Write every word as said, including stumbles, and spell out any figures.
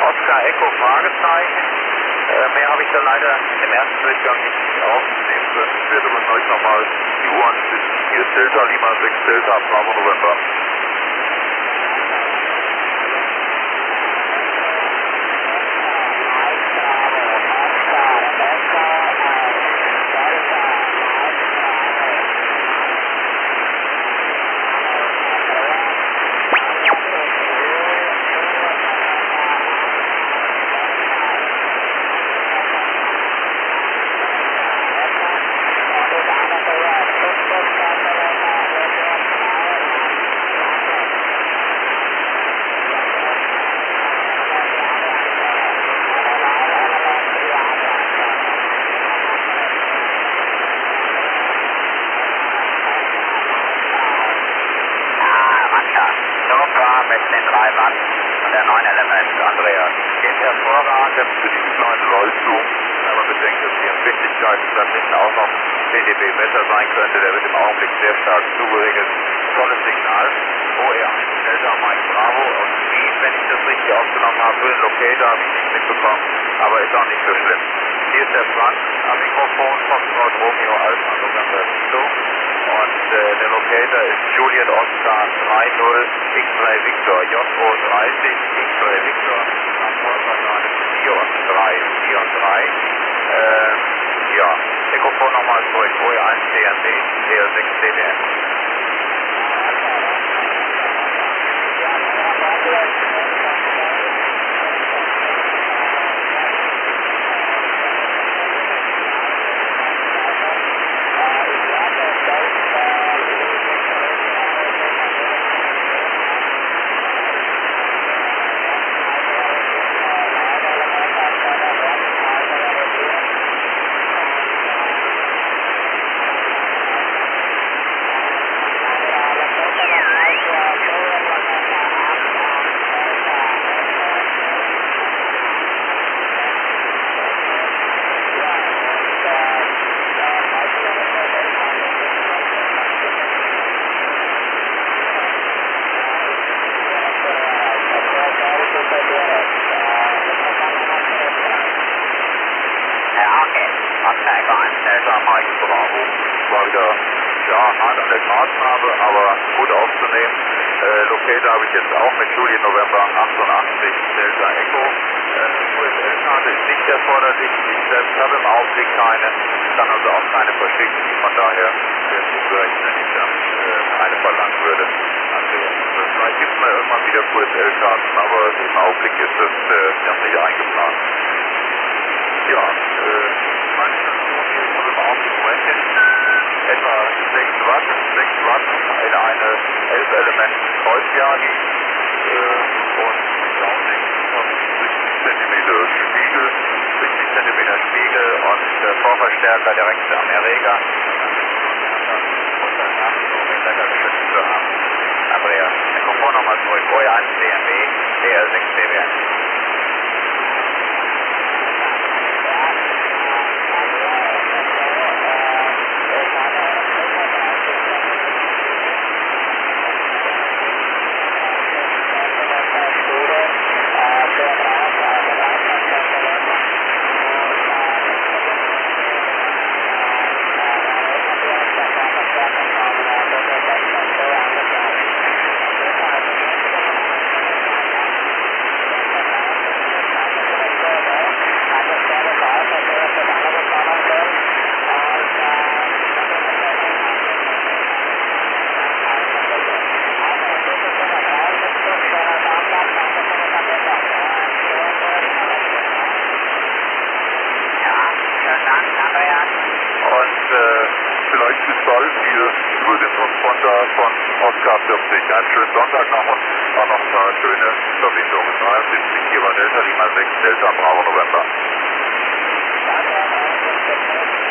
Oscar Echo Fragezeichen. Äh, mehr habe ich da leider im ersten Durchgang nicht aufnehmen können. Ich werde aber gleich nochmal die Uhren finden. Hier ist Delta Lima sechs Delta Bravo November. Mit den drei Watt und der neun Element, Andreas. Geht hervorragend für diesen kleinen Rollzug. Wenn man bedenkt, dass die Empfindlichkeiten dann hinten auch noch D D B besser sein könnte, der wird im Augenblick sehr stark zugeregelt. Tolles Signal. O E eins Delta Mike Bravo und Speed, wenn ich das richtig aufgenommen habe, für den Locator habe ich nicht mitbekommen, aber ist auch nicht so schlimm. Hier ist der Frank am Mikrofon, Foxtrot Romeo Alpha November Kilo. Und äh, der Locator ist Juliet Oscar drei null X-Ray Victor, J O dreißig X-Ray Victor, Transportbahn vier und drei, vier und drei. Äh, ja, Mikrofon nochmal zurück, O E eins D M B, D L sechs D B N. War wieder ja, hart an der Gratnabe, aber gut aufzunehmen. Äh, Locator habe ich jetzt auch mit Juliet November achtundachtzig Delta Echo. Äh, U S L-Karte ist nicht erforderlich. Ich selbst habe im Augenblick keine, kann also auch keine verschicken. Von daher wäre es ungerecht, wenn ich dann äh, eine verlangen würde. Also, äh, vielleicht gibt es mal irgendwann wieder Q S L-Karten, aber im Augenblick ist das äh, noch nicht eingeplant. Ja, äh, meine Station hier ist noch im Augenblick Rankin. Etwa sechs Watt, sechs Watt in eine elf Element Kreuzjagi äh, und Sounding von siebzig Zentimeter Spiegel, siebzig Zentimeter Spiegel und äh, Vorverstärker direkt am Erreger. Und danach so mit lecker geschützt zu haben. Andreas, Mikrofon nochmal zurück, O E eins D M B, D L sechs D B N. Vielleicht bis bald hier über den Transponder von Oscar vierzig. Einen schönen Sonntag noch und auch noch ein paar schöne Verbindungen. dreiundsiebzig, hier war Delta Lima sechs, Delta Bravo November.